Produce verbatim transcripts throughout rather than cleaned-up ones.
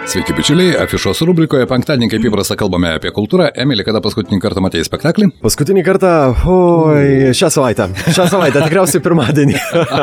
Sveiki, bičiuliai, afišos rubrikoje penktadienį, kaip įprasta, kalbame apie kultūrą. Emili, kada paskutinį kartą matėjai spektaklį? Paskutinį kartą, oi, šią savaitę. Šią savaitę, tikriausiai pirmadienį.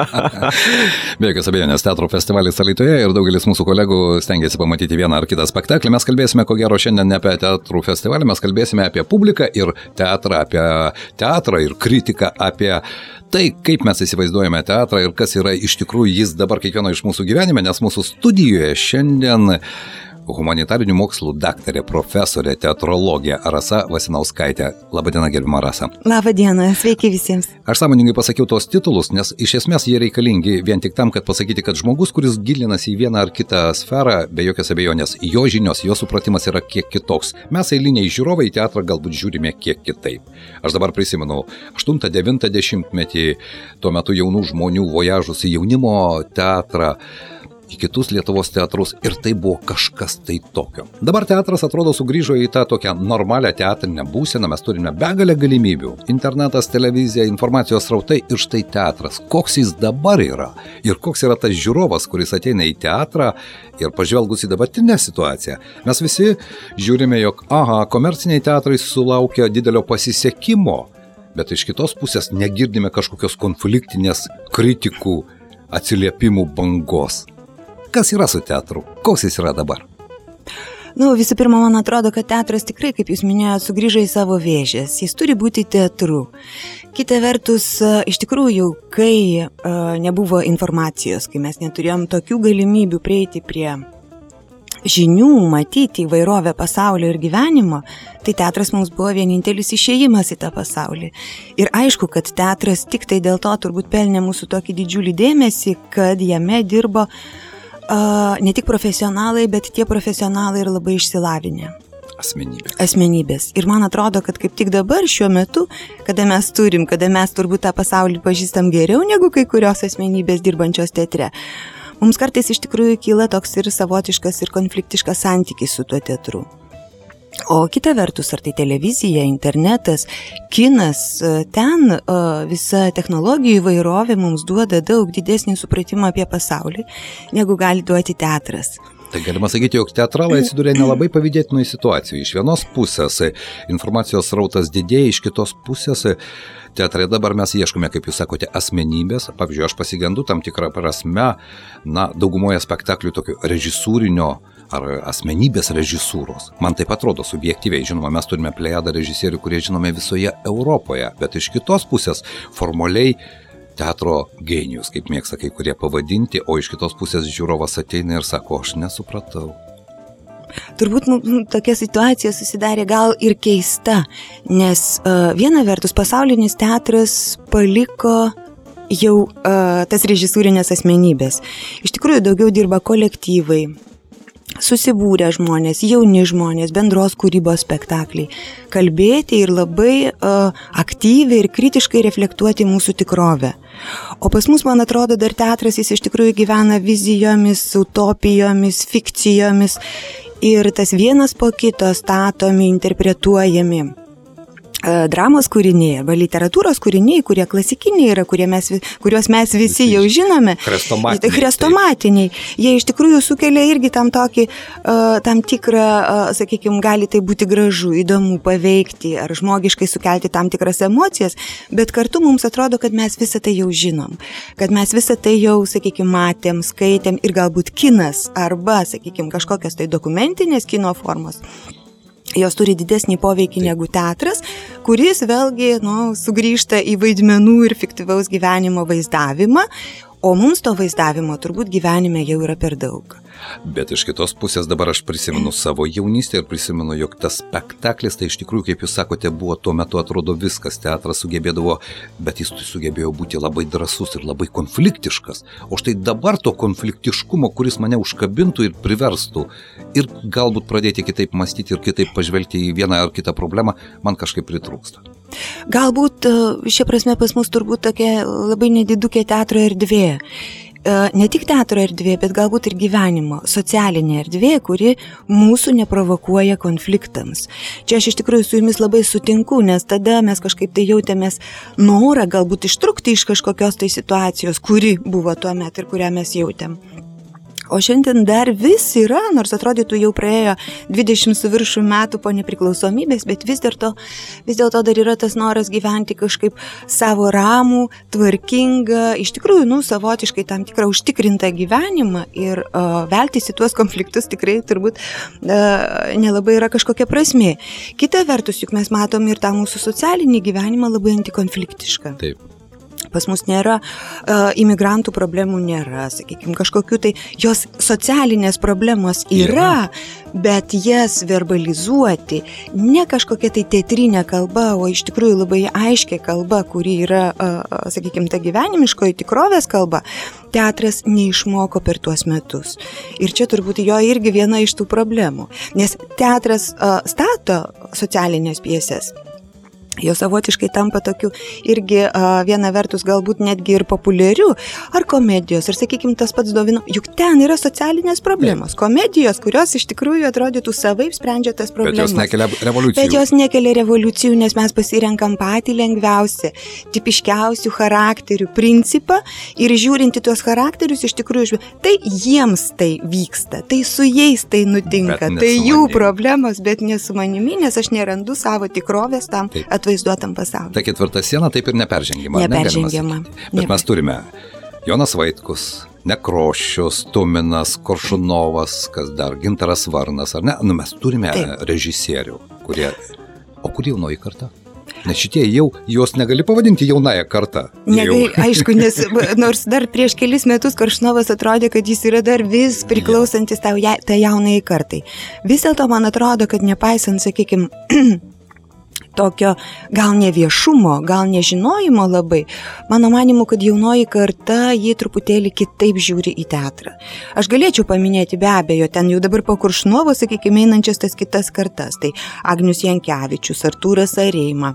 Be jokios abejonės, teatro festivalis Alytuje ir daugelis mūsų kolegų stengiasi pamatyti vieną ar kitą spektaklį. Mes kalbėsime, ko gero, šiandien ne apie teatrų festivalį, mes kalbėsime apie publiką ir teatrą, apie teatrą ir kritiką, apie tai, kaip mes įsivaizduojame teatrą ir kas yra iš tikrųjų jis dabar kiekvieno iš mūsų gyvenime, nes mūsų studijoje šiandien humanitarinių mokslų daktarė, profesorė, teatrologė Rasa Vasinauskaitė. Labadiena, gerbima Rasa. Labadiena, sveiki visiems. Aš sąmoningai pasakiau tos titulus, nes iš esmės jie reikalingi vien tik tam, kad pasakyti, kad žmogus, kuris gilinasi į vieną ar kitą sferą, be jokios abejonės, jo žinios, jo supratimas yra kiek kitoks. Mes eiliniai žiūrovai į teatrą galbūt žiūrime kiek kitaip. Aš dabar prisimenu aštuntą devintą dešimtmetį, tuo metu jaunų žmonių vojažus į jaunimo teatrą, į kitus Lietuvos teatrus ir tai buvo kažkas tai tokio. Dabar teatras atrodo sugrįžo į tą tokią normalią teatrinę būseną, mes turime begalę galimybių. Internetas, televizija, informacijos srautai ir štai teatras. Koks jis dabar yra ir koks yra tas žiūrovas, kuris ateina į teatrą ir pažvelgus į dabartinę situaciją. Mes visi žiūrime, jog, aha, komerciniai teatrai sulaukia didelio pasisekimo, bet iš kitos pusės negirdime kažkokios konfliktinės kritikų atsiliepimų bangos. Kas yra su teatru? Koks jis yra dabar? Nu, visų pirma, man atrodo, kad teatras tikrai, kaip jūs minėjote, sugrįžo į savo vėžės. Jis turi būti teatru. Kita vertus, iš tikrųjų, kai uh, nebuvo informacijos, kai mes neturėjom tokių galimybių prieiti prie žinių, matyti įvairovę pasaulio ir gyvenimo, tai teatras mums buvo vienintelis išėjimas į tą pasaulį. Ir aišku, kad teatras tik tai dėl to turbūt pelnė mūsų tokį didžiulį dėmesį, kad jame dirbo Uh, ne tik profesionalai, bet tie profesionalai ir labai išsilavinę. Asmenybės. Asmenybės. Ir man atrodo, kad kaip tik dabar šiuo metu, kada mes turim, kada mes turbūt tą pasaulį pažįstam geriau negu kai kurios asmenybės dirbančios teatre, mums kartais iš tikrųjų kyla toks ir savotiškas ir konfliktiškas santykis su tuo teatru. O kita vertus, ar tai televizija, internetas, kinas, ten visa technologijų įvairovė mums duoda daug didesnį supratimą apie pasaulį, negu gali duoti teatras. Tai galima sakyti, jog teatralai atsiduria nelabai pavydėtinoj situacijoj. Iš vienos pusės informacijos srautas didėja, iš kitos pusės teatrai dabar mes ieškome, kaip jūs sakote, asmenybės. Pavyzdžiui, aš pasigendu tam tikrą prasme, na, daugumoje spektaklių tokio režisūrinio ar asmenybės režisūros. Man taip atrodo subjektyviai, žinoma, mes turime plejadą režisierių, kurie žinome visoje Europoje, bet iš kitos pusės formaliai teatro genijus, kaip mėgsta kai kurie pavadinti, o iš kitos pusės žiūrovas ateina ir sako, aš nesupratau. Turbūt nu, tokia situacija susidarė gal ir keista, nes uh, viena vertus pasaulinis teatras paliko jau uh, tas režisūrinės asmenybės. Iš tikrųjų daugiau dirba kolektyvai, susibūrę žmonės, jauni žmonės, bendros kūrybos spektakliai, kalbėti ir labai uh, aktyviai ir kritiškai reflektuoti mūsų tikrovę. O pas mus, man atrodo, dar teatras jis iš tikrųjų gyvena vizijomis, utopijomis, fikcijomis ir tas vienas po kito statomi, interpretuojami dramos kūriniai arba literatūros kūriniai, kurie klasikiniai yra, kurie mes, kuriuos mes visi jau žinome. Chrestomatiniai. Chrestomatiniai. Jie iš tikrųjų sukelia irgi tam tokį, uh, tam tikrą, uh, sakykime, gali tai būti gražu, įdomu, paveikti ar žmogiškai sukelti tam tikras emocijas, bet kartu mums atrodo, kad mes visą tai jau žinom, kad mes visą tai jau, sakykime, matėm, skaitėm ir galbūt kinas arba, sakykime, kažkokios tai dokumentinės kino formos. Jos turi didesnį poveikį negu teatras, kuris vėlgi nu, sugrįžta į vaidmenų ir fiktyvaus gyvenimo vaizdavimą, o mums to vaizdavimo turbūt gyvenime jau yra per daug. Bet iš kitos pusės dabar aš prisimenu savo jaunystę ir prisimenu, jog tas spektaklis, tai iš tikrųjų, kaip jūs sakote, buvo tuo metu atrodo viskas, teatras sugebėdavo, bet jis sugebėjo būti labai drąsus ir labai konfliktiškas. O štai dabar to konfliktiškumo, kuris mane užkabintų ir priverstų ir galbūt pradėti kitaip mąstyti ir kitaip pažvelgti į vieną ar kitą problemą, man kažkaip pritrūksta. Galbūt šia prasme pas mus turbūt tokia labai nedidukė teatro erdvė. Ne tik teatro erdvė, bet galbūt ir gyvenimo, socialinė erdvė, kuri mūsų neprovokuoja konfliktams. Čia aš iš tikrųjų su jumis labai sutinku, nes tada mes kažkaip tai jautėmės norą galbūt ištrūkti iš kažkokios tai situacijos, kuri buvo tuo metu ir kurią mes jautėm. O šiandien dar vis yra, nors atrodytų jau praėjo dvidešimt su viršų metų po nepriklausomybės, bet vis dėlto, vis dėlto dar yra tas noras gyventi kažkaip savo ramų, tvarkingą, iš tikrųjų, nu, savotiškai tam tikrą užtikrintą gyvenimą ir uh, veltis į tuos konfliktus tikrai turbūt uh, nelabai yra kažkokia prasmė. Kita vertus, juk mes matom ir tą mūsų socialinį gyvenimą labai antikonfliktišką. Taip. Pas mus nėra, uh, imigrantų problemų nėra, sakykime, kažkokių tai, jos socialinės problemos yra, yra, bet jas verbalizuoti ne kažkokia tai teatrinė kalba, o iš tikrųjų labai aiškia kalba, kuri yra, uh, sakykime, ta gyvenimiškoji tikrovės kalba, teatras neišmoko per tuos metus. Ir čia turbūt jo irgi viena iš tų problemų, nes teatras uh, stato socialinės pjesės. Jo savotiškai tampa tokiu irgi a, viena vertus galbūt netgi ir populiariu, ar komedijos, ar sakykime tas pats Dovino, juk ten yra socialinės problemos, komedijos, kurios iš tikrųjų atrodytų savaip sprendžia tas problemas. Bet jos nekelia revoliucijų. Bet jos nekelia revoliucijų, nes mes pasirenkam patį lengviausią, tipiškiausių charakterių principą ir žiūrinti tuos charakterius iš tikrųjų, tai jiems tai vyksta, tai su jais tai nutinka, tai jų problemos, bet ne su manimi, nes aš nerandu savo tikrovės tam atvaizduoti. Vaizduotam pasauliu. Ta ketvirta siena taip ir neperžengiama. Neperžengiama. Bet Neper... mes turime Jonas Vaitkus, Nekrošius, Tuminas, Koršunovas, kas dar, Gintaras Varnas, ar ne? Nu, mes turime taip. Režisierių, kurie... O kur jaunoji karta? Nes šitie jau, jos negali pavadinti jaunąją kartą. Negali, aišku, nes nors dar prieš kelis metus Koršunovas atrodė, kad jis yra dar vis priklausantis tai ja, jaunai kartai. Vis dėlto man atrodo, kad nepaisant, sakykime, tokio gal neviešumo, gal nežinojimo labai, mano manimu, kad jaunoji karta jį truputėlį kitaip žiūri į teatrą. Aš galėčiau paminėti be abejo, ten jau dabar po Koršunovo, sakykime, einančias tas kitas kartas, tai Agnius Jankevičius, Artūras Areima,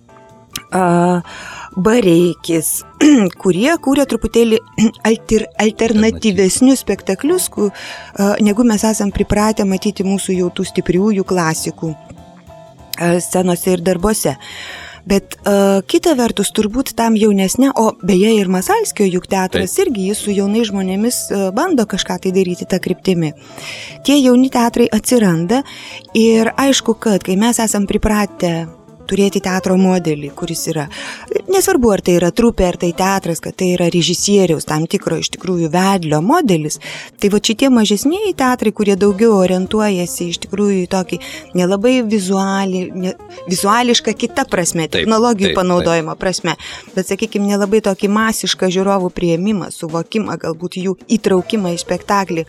uh, Bareikis, kurie kūrė truputėlį alter, alternatyvesnius spektaklius, ku, uh, negu mes esam pripratę matyti mūsų jau tų stipriųjų klasikų scenose ir darbuose. Bet uh, kita vertus, turbūt tam jaunesnė, o beje ir Masalskio juk teatras Taip. Irgi, jis su jaunai žmonėmis uh, bando kažką tai daryti tą kryptimį. Tie jauni teatrai atsiranda ir aišku, kad kai mes esam pripratę turėti teatro modelį, kuris yra, nesvarbu ar tai yra trupė, ar tai teatras, kad tai yra režisieriaus tam tikro iš tikrųjų vedlio modelis, tai va šitie mažesniai teatrai, kurie daugiau orientuojasi iš tikrųjų į tokį nelabai vizuali, ne, vizuališką kitą prasme, taip, technologijų taip, panaudojimo taip. Prasme, bet sakykime nelabai tokį masišką žiūrovų priėmimą, suvokimą, galbūt jų įtraukimą į spektaklį,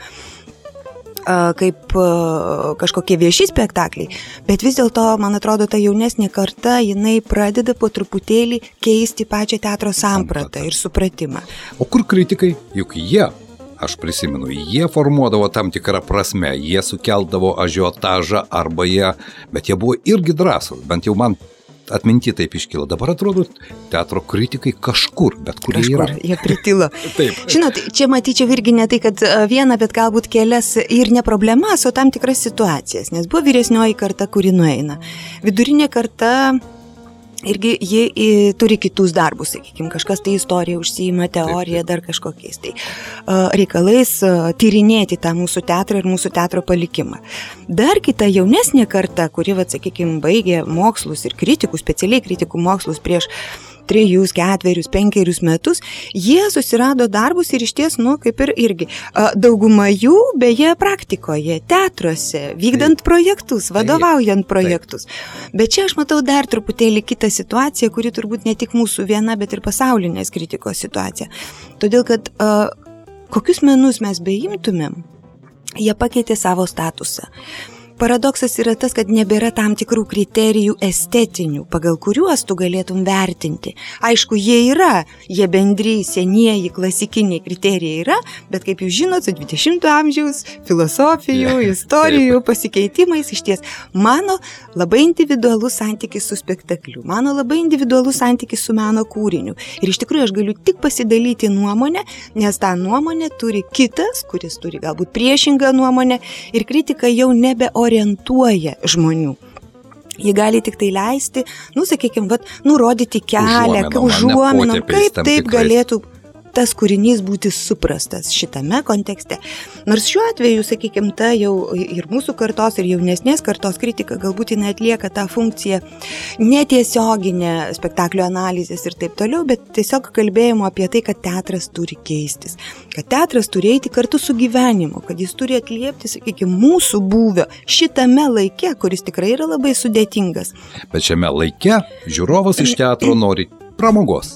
kaip kažkokie vieši spektakliai, bet vis dėlto, man atrodo, ta jaunesnė karta, jinai pradeda po truputėlį keisti pačią teatro sampratą ir supratimą. O kur kritikai? Juk jie, aš prisimenu, jie formuodavo tam tikrą prasme, jie sukeldavo ažiotažą arba jie, bet jie buvo irgi drąsūs, bent jau man atminti taip iškilo. Dabar atrodo, teatro kritikai kažkur, bet kur jie yra. Jie pritilo. Taip. Žinot, čia matyčiau irgi ne tai, kad vieną, bet galbūt kelias ir ne problemas, o tam tikras situacijas, nes buvo vyresnioji karta, kuri nueina. Vidurinė karta irgi ji į, turi kitus darbus, sakykime, kažkas tai istorija užsiima, teorija, dar kažkokiais tai uh, reikalais uh, tyrinėti tą mūsų teatrą ir mūsų teatro palikimą. Dar kita jaunesnė karta, kuri, vat, sakykime, baigė mokslus ir kritikų, specialiai kritikų mokslus prieš trejus, ketverius, penkerius metus, jie susirado darbus ir išties, nu, kaip ir irgi, dauguma jų, beje, praktikoje, teatruose, vykdant taip. Projektus, vadovaujant taip. Projektus. Taip. Bet čia aš matau dar truputėlį kitą situaciją, kuri turbūt ne tik mūsų viena, bet ir pasaulinės kritikos situacija. Todėl, kad uh, kokius menus mes beimtumėm, jie pakeitė savo statusą. Paradoksas yra tas, kad nebėra tam tikrų kriterijų estetinių, pagal kuriuos tu galėtum vertinti. Aišku, jie yra, jie bendri, senieji, klasikiniai kriterijai yra, bet kaip jūs žinot, su dvidešimto amžiaus filosofijų, istorijų, pasikeitimais išties mano labai individualus santykis su spektakliu, mano labai individualus santykis su meno kūriniu. Ir iš tikrųjų aš galiu tik pasidalyti nuomonę, nes tą nuomonę turi kitas, kuris turi galbūt priešingą nuomonę ir kritika jau nebe orientuoja žmonių. Jie gali tik tai leisti, nu, sakykime, vat, nurodyti kelią, užuominom, kaip taip galėtų tas kūrinys būti suprastas šitame kontekste. Nors šiuo atveju, sakykime, ta jau ir mūsų kartos, ir jaunesnės kartos kritika galbūt jinai atlieka tą funkciją netiesioginę spektaklio analizės ir taip toliau, bet tiesiog kalbėjimo apie tai, kad teatras turi keistis, kad teatras turi eiti kartu su gyvenimu, kad jis turi atliepti, sakykime, mūsų būvio šitame laike, kuris tikrai yra labai sudėtingas. Bet šiame laike žiūrovas iš teatro nori pramogos,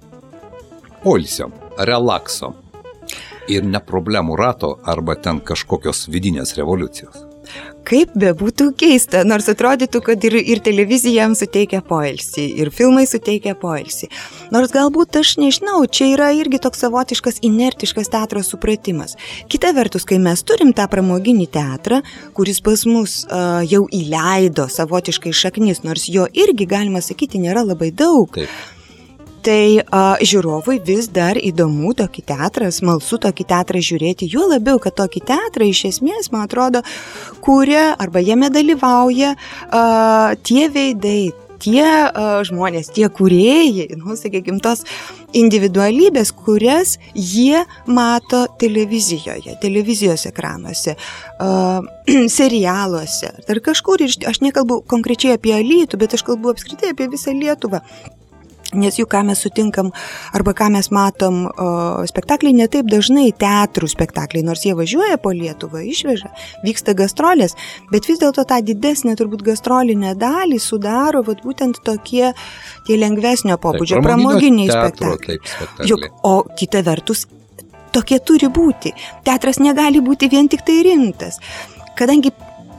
poilsio, relakso ir ne problemų rato arba ten kažkokios vidinės revoliucijos. Kaip bebūtų keista, nors atrodytų, kad ir, ir televizija jam suteikia poilsį, ir filmai suteikia poilsį. Nors galbūt aš nežinau, čia yra irgi toks savotiškas inertiškas teatro supratimas. Kita vertus, kai mes turim tą pramoginį teatrą, kuris pas mus uh, jau įleido savotiškai šaknis, nors jo irgi, galima sakyti, nėra labai daug. Taip. Tai a, žiūrovui vis dar įdomu tokį teatrą, smalsu tokį teatrą žiūrėti, juo labiau, kad tokį teatrą iš esmės, man atrodo, kuria arba jame dalyvauja a, tie veidai, tie a, žmonės, tie kūrėjai, nu, sakykime, tos individualybės, kurias jie mato televizijoje, televizijos ekranuose, a, serialuose, ar kažkur, ir aš nekalbu konkrečiai apie Alytų, bet aš kalbu apskritai apie visą Lietuvą. Nes jų, ką mes sutinkam, arba ką mes matom, o, spektakliai netaip dažnai, teatrų spektakliai, nors jie važiuoja po Lietuvą, išveža, vyksta gastrolės, bet vis dėlto tą didesnę turbūt gastrolinę dalį sudaro vat, būtent tokie tie lengvesnio pobūdžio, pramoginiai spektakliai. Juk, o kita vertus, tokie turi būti. Teatras negali būti vien tik tai rimtas, kadangi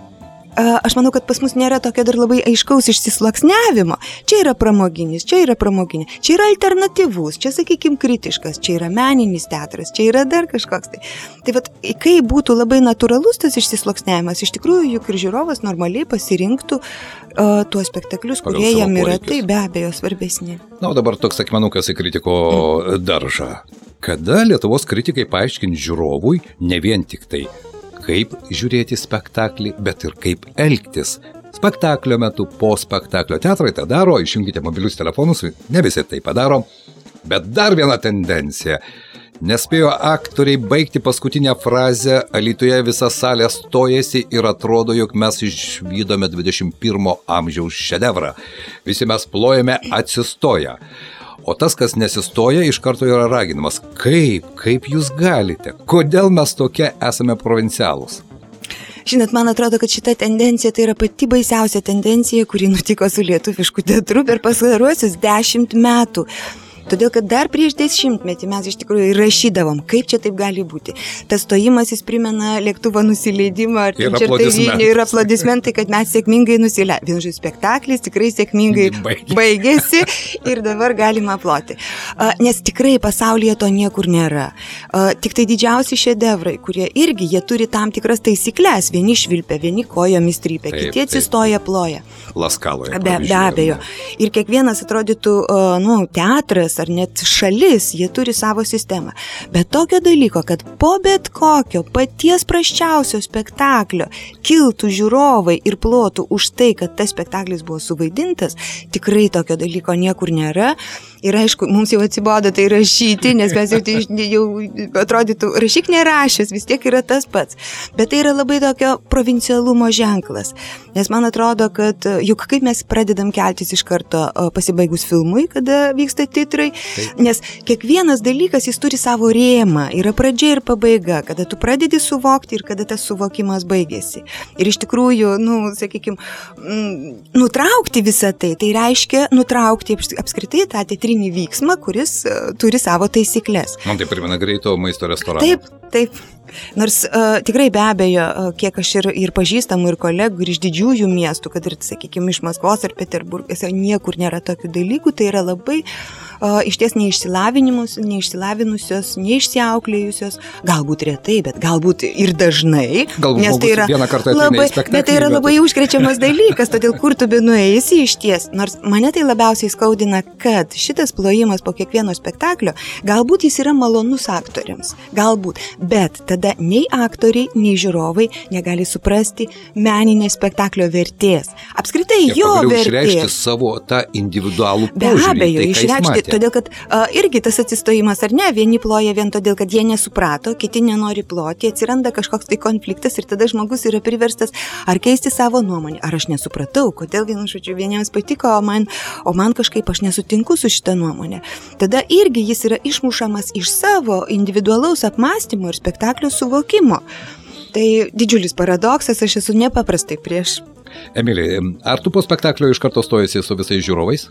aš manau, kad pas mus nėra tokio dar labai aiškaus išsisluoksniavimo. Čia yra pramoginis, čia yra pramoginis, čia yra alternatyvus, čia, sakykime, kritiškas, čia yra meninis teatras, čia yra dar kažkoks. Tai, tai vat, kai būtų labai natūralus tas išsisluoksniavimas, iš tikrųjų, juk ir žiūrovas normaliai pasirinktų uh, tuos spektaklius, pagal kurie jam yra, poreikius. Tai be abejo svarbesni. Na, o dabar toks akmenukas į kritiko mm. daržą. Kada Lietuvos kritikai paaiškins žiūrovui ne vien tik tai, kaip žiūrėti spektaklį, bet ir kaip elgtis spektaklio metu, po spektaklio. Teatrai tą daro, išjungite mobilius telefonus, ne visi tai padaro, bet dar viena tendencija. Nespėjo aktoriai baigti paskutinę frazę, Alytuje visa salė stojasi ir atrodo, jog mes išvydome dvidešimt pirmo amžiaus šedevrą. Visi mes plojame atsistoję. O tas, kas nesistoja, iš karto yra raginamas. Kaip? Kaip jūs galite? Kodėl mes tokie esame provincialūs? Žinot, man atrodo, kad šita tendencija tai yra pati baisiausia tendencija, kuri nutiko su lietuvišku teatru per pastaruosius dešimt metų. Todėl, kad dar prieš dešimtmetį mes iš tikrųjų rašydavom, kaip čia taip gali būti. Tas stojimas jis primena lėktuvo nusileidimą, ar ir aplodismentai. Ir aplodismentai, kad mes sėkmingai nusileidome. Vienu žodžiu, spektaklis tikrai sėkmingai Baigė. baigėsi ir dabar galima aploti. Uh, nes tikrai pasaulyje to niekur nėra. Uh, tik tai didžiausi šedevrai, kurie irgi, jie turi tam tikras taisyklės. Vieni švilpia, vieni kojomis trypia, Taip, kiti atsistoja, ploja. Laskaloje. Be, be abejo. Ir kiekvienas atrodytų, uh, nu, teatras ar net šalis, jie turi savo sistemą. Bet tokio dalyko, kad po bet kokio paties prasčiausio spektaklio kiltų žiūrovai ir plotų už tai, kad tas spektaklis buvo suvaidintas, tikrai tokio dalyko niekur nėra. Ir aišku, mums jau atsibodo tai rašyti, nes mes jau, jau atrodytų, rašyk nerašęs, vis tiek yra tas pats. Bet tai yra labai tokio provincialumo ženklas. Nes man atrodo, kad juk kaip mes pradedam keltis iš karto pasibaigus filmui, kada vyksta titrai, Taip. Nes kiekvienas dalykas jis turi savo rėmą, yra pradžia ir pabaiga, kada tu pradedi suvokti ir kada tas suvokimas baigėsi. Ir iš tikrųjų, nu, sakykime, nutraukti visą tai, tai reiškia nutraukti apskritai tą teatrinį vyksmą, kuris uh, turi savo taisyklės. Man tai primena greito maisto restoraną. Taip, taip. Nors uh, tikrai be abejo, uh, kiek aš ir, ir pažįstamų, ir kolegų, ir iš didžiųjų miestų, kad ir, sakykime, iš Maskvos ar Peterburgas, niekur nėra tokių dalykų, tai yra labai uh, išties neišsilavinusios, neišsiauklėjusios, galbūt retai, bet galbūt ir dažnai. Galbūt nes tai yra vieną kartą labai, ateina į spektaklį. Bet tai yra labai užkrečiamas dalykas, todėl kur tu benueisi išties. Nors mane tai labiausiai skaudina, kad šitas plojimas po kiekvieno spektaklio, galbūt jis yra malonus aktoriams, galbūt, bet tada nei aktoriai, nei žiūrovai negali suprasti meninės spektaklio vertės. Apskritai ir jo vertės. Išreikšti savo tą individualų Be požiūrį. abejo, tai, išreikšti, todėl kad uh, irgi tas atsistojimas ar ne, vieni ploja vien todėl, kad jie nesuprato, kiti nenori ploti, atsiranda kažkoks tai konfliktas ir tada žmogus yra priverstas ar keisti savo nuomonę, ar aš nesupratau, kodėl vienu žodžiu vieniems patiko, o man, o man kažkaip aš nesutinku su šitą nuomonę. Tada irgi jis yra išmušamas iš savo individualaus apmąstymo ir spektaklio suvokimo. Tai didžiulis paradoksas, aš esu nepaprastai prieš. Emilija, ar tu po spektaklio iš karto stojasi su visais žiūrovais?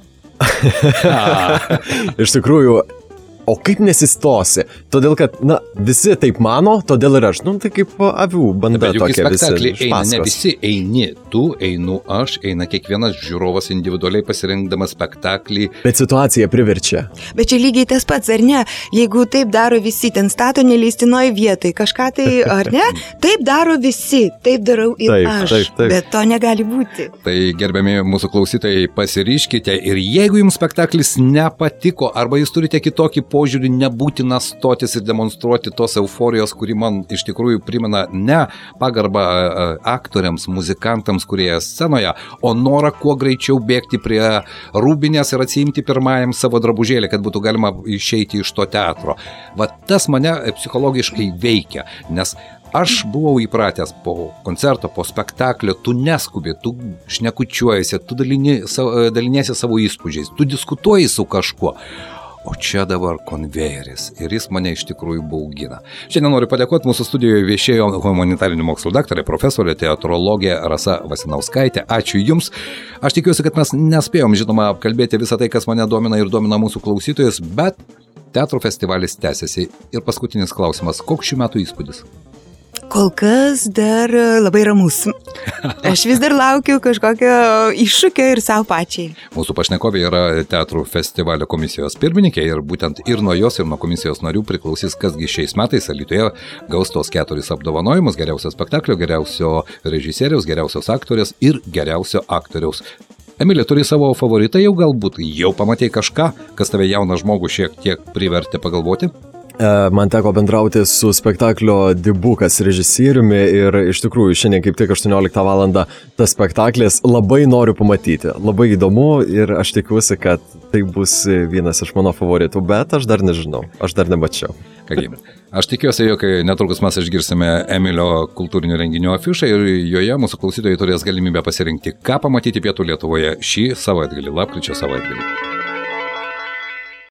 Iš tikrųjų, o kaip nesistosi? Todėl, kad, na, visi taip mano, todėl ir aš, nu, tai kaip avių banda tokia visi. Bet juk į spektaklį eina ne visi, eini tu, einu aš, eina kiekvienas žiūrovas individualiai pasirinkdamas spektaklį. Bet situacija priverčia. Bet čia lygiai tas pats, ar ne? Jeigu taip daro visi, ten stato neleistinoje vietoje, kažką tai, ar ne? Taip daro visi, taip darau ir taip, aš, taip, taip. Bet to negali būti. Tai gerbiami mūsų klausytojai, pasiryškite ir jeigu jums spektaklis nepatiko arba jūs turite kitokį požiūrį, nebūtina stotis ir demonstruoti tos euforijos, kuri man iš tikrųjų primena ne pagarbą aktoriams, muzikantams, kurie scenoje, o norą kuo greičiau bėgti prie rūbinės ir atsiimti pirmajam savo drabužėlį, kad būtų galima išeiti iš to teatro. Va tas mane psichologiškai veikia, nes aš buvau įpratęs po koncerto, po spektaklio, tu neskubi, tu šnekučiuojasi, tu dalini, daliniesi savo įspūdžiais, tu diskutuoji su kažkuo. O čia dabar konvejeris ir jis mane iš tikrųjų baugina. Šiandien noriu padėkoti, mūsų studijoje viešėjo humanitarinių mokslų daktarė, profesorė, teatrologė Rasa Vasinauskaitė. Ačiū Jums. Aš tikiuosi, kad mes nespėjom, žinoma, apkalbėti visą tai, kas mane domina ir domina mūsų klausytojus, bet teatro festivalis tęsiasi. Ir paskutinis klausimas, koks šių metų įspūdis? Kol kas dar labai ramus. Aš vis dar laukiu kažkokio iššūkio ir savo pačiai. Mūsų pašnekovė yra teatrų festivalio komisijos pirmininkė ir būtent ir nuo jos, ir nuo komisijos narių priklausys, kasgi šiais metais Alytuje gaus tos keturis apdovanojimus: geriausio spektaklio, geriausio režisieriaus, geriausios aktorės ir geriausio aktoriaus. Emilija, turi savo favoritą jau galbūt? Jau pamatei kažką, kas tave jauną žmogų šiek tiek privertė pagalvoti? Man teko bendrauti su spektaklio Dibukas režisieriumi ir iš tikrųjų šiandien kaip tik aštuonioliktą valandą tas spektaklis, labai noriu pamatyti. Labai įdomu ir aš tikiuosi, kad tai bus vienas iš mano favoritų, bet aš dar nežinau, aš dar nemačiau. Kągi, aš tikiuosi, jog netrukus mes išgirsime Emilio kultūrinio renginio afišą ir joje mūsų klausytojai turės galimybę pasirinkti, ką pamatyti Pietų Lietuvoje šį savaitgalį, lapkričio savaitgalį.